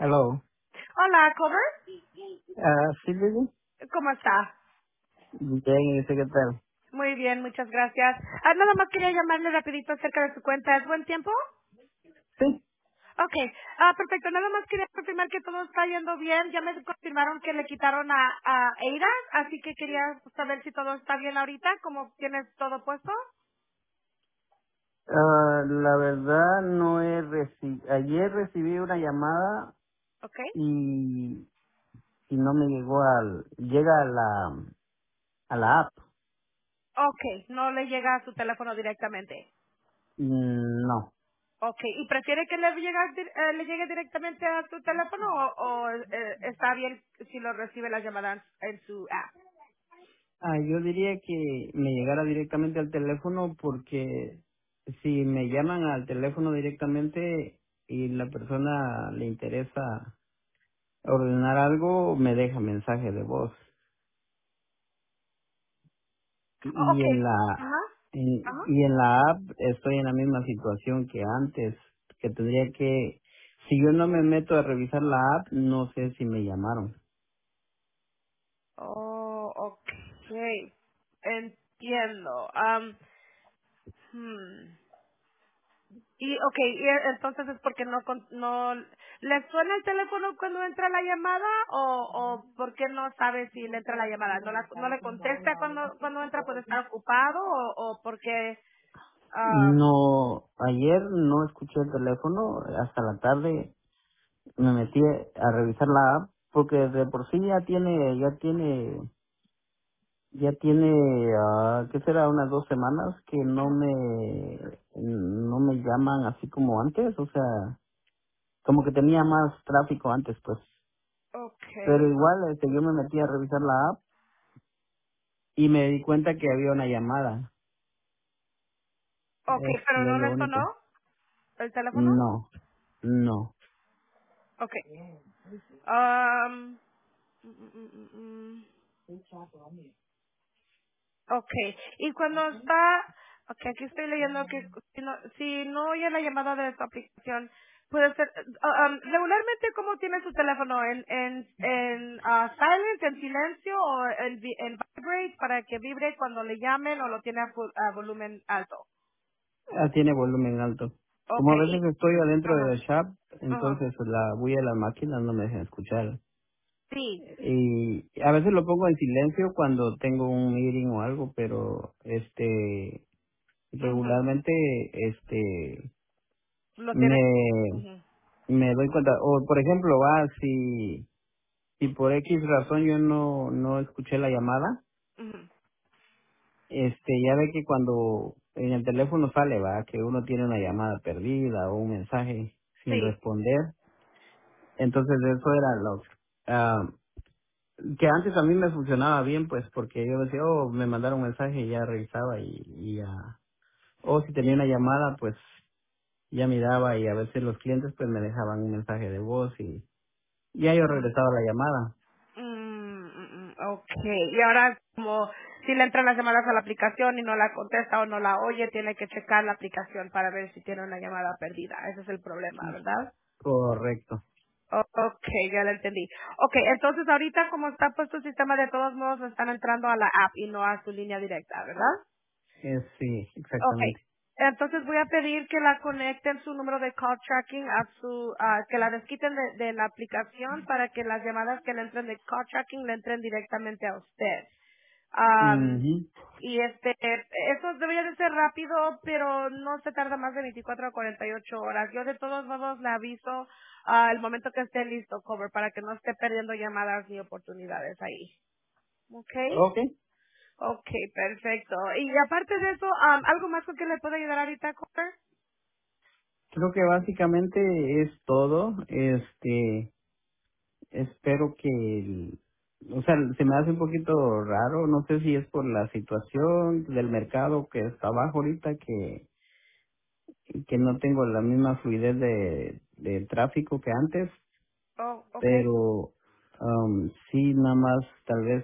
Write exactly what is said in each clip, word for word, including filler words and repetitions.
Hello. Hola, Cover. Ah, sí, Lili. ¿Cómo está? Bien, ¿y usted qué tal? Muy bien, muchas gracias. Ah, nada más quería llamarle rapidito acerca de su cuenta. ¿Es buen tiempo? Sí. Ok. Ah, perfecto. Nada más quería confirmar que todo está yendo bien. Ya me confirmaron que le quitaron a, a Eira, así que quería saber si todo está bien ahorita, como tienes todo puesto. Ah, la verdad no he recibido, ayer recibí una llamada Ok. y, y no me llegó al, llega a la, a la app. Ok, no le llega a su teléfono directamente. Mm, No. Ok, ¿y prefiere que le llegue, dir- eh, le llegue directamente a su teléfono o, o, eh, está bien si lo recibe la llamada en en su app? Ah, yo diría que me llegara directamente al teléfono porque si me llaman al teléfono directamente y la persona le interesa ordenar algo, me deja mensaje de voz. Oh, y ok. en la Ajá. en- Ajá. y en la app estoy en la misma situación que antes, que tendría que, si yo no me meto a revisar la app, no sé si me llamaron. Oh, okay. Entiendo. Um, hmm. Y, okay, y e- entonces es porque no, con- no, ¿le suena el teléfono cuando entra la llamada o, o por qué no sabe si le entra la llamada? ¿No, la, no le contesta cuando, cuando entra? ¿Puede estar ocupado o, o porque, um, No, ayer no escuché el teléfono, hasta la tarde me metí a revisar la app, porque de por sí ya tiene, ya tiene, ya tiene, ah, ¿qué será? Unas dos semanas que no ujú, me, no me llaman así como antes, o sea, como que tenía más tráfico antes, pues. Pero okay, igual, este, yo me metí a revisar la app y me di cuenta que había una llamada. okay, Es pero lo, no lo le sonó único. el teléfono? No, no. Okay. Um, mm, mm, mm, mm. Okay. Y cuando está, okay, aquí estoy leyendo que si no, si no oye la llamada de su aplicación, puede ser, uh, um, regularmente, ¿cómo tiene su teléfono? ¿En, en, en ah, silent, en silencio o en, vi- en vibrate para que vibre cuando le llamen o lo tiene a, fu- a volumen alto? Ah, tiene volumen alto. Como a Okay. veces Y, estoy adentro de ajá, la shop, ajá. entonces la voy a las máquinas, no me dejan escuchar. Sí. Y a veces lo pongo en silencio cuando tengo un meeting o algo, pero este, Ujú. regularmente, este, Lo tiene. me, Ujú, me doy cuenta. O por ejemplo, va, si, si por X razón yo no, no escuché la llamada, ujú. este, ya ve que cuando en el teléfono sale, va, que uno tiene una llamada perdida o un mensaje sin Sí. responder, entonces eso era lo ah, que antes a mí me funcionaba bien, pues, porque yo decía, oh, me mandaron un mensaje y ya revisaba y, y ya, o si tenía una llamada, pues, ya miraba y a veces los clientes pues me dejaban un mensaje de voz y ya yo regresaba la llamada. Mm, mm, mm, okay. Y ahora como si le entran las llamadas a la aplicación y no la contesta o no la oye, tiene que checar la aplicación para ver si tiene una llamada perdida. Ese es el problema, ¿verdad? Correcto. O- okay, ya lo entendí. Okay, entonces ahorita como está puesto el sistema, de todos modos están entrando a la app y no a su línea directa, ¿verdad? Eh, sí, Okay. exactamente. Entonces voy a pedir que la conecten su número de call tracking a su, ah, que la desquiten de, de la aplicación para que las llamadas que le entren de call tracking le entren directamente a usted. Am, Ujú. y este, eso debería de ser rápido, pero no se tarda más de veinticuatro a cuarenta y ocho horas. Yo de todos modos le aviso al momento que esté listo, cover, para que no esté perdiendo llamadas ni oportunidades ahí. Okay. Ok. Okay, perfecto. Y aparte de eso, um, ¿algo más con que le puedo ayudar ahorita, Cooper? Creo que básicamente es todo. Este, espero que, el- o sea, se me hace un poquito raro, no sé si es por la situación del mercado que está abajo ahorita, que, que no tengo la misma fluidez de, de tráfico que antes, Oh, okay, pero um, sí, nada más tal vez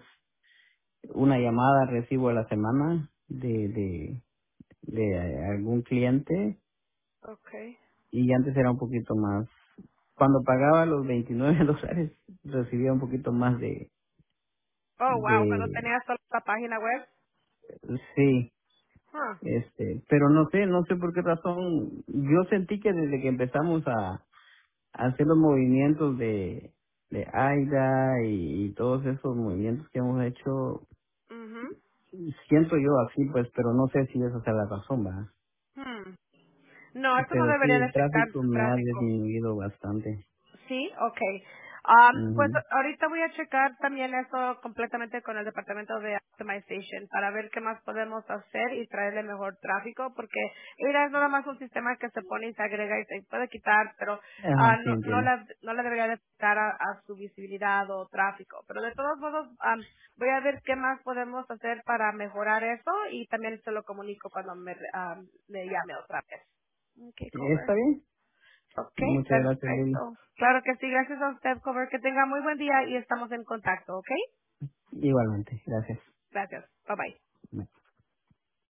una llamada recibo a la semana de, de, de algún cliente okay, y antes era un poquito más. cuando pagaba los veintinueve dólares recibía un poquito más de, Oh, wow, cuando de, tenías solo la página web. sí, Huh. este, pero no sé, no sé por qué razón, yo sentí que desde que empezamos a, a hacer los movimientos de, de AIDA y, y todos esos movimientos que hemos hecho, Mhm. siento yo así pues, pero no sé si esa es la razón, ¿verdad? Hmm. No, eso no Pero sí, debería de el afectar tráfico su me ha tráfico. disminuido bastante. Sí, okay. Um, pues Mhm. ahorita voy a checar también eso completamente con el departamento de optimization para ver qué más podemos hacer y traerle mejor tráfico, porque mira, es nada más un sistema que se pone y se agrega y se puede quitar, pero ah, Ajá, sí no, no, entiendo. le, no le debería de afectar a, a su visibilidad o tráfico. Pero de todos modos, um, voy a ver qué más podemos hacer para mejorar eso y también se lo comunico cuando me, um, me llame otra vez. Okay, cover. ¿Está bien? Ok, Muchas gracias, Lili. perfecto. Claro que sí, gracias a usted, Cover. Que tenga muy buen día y estamos en contacto, ¿ok? Igualmente, gracias. Gracias. Bye bye.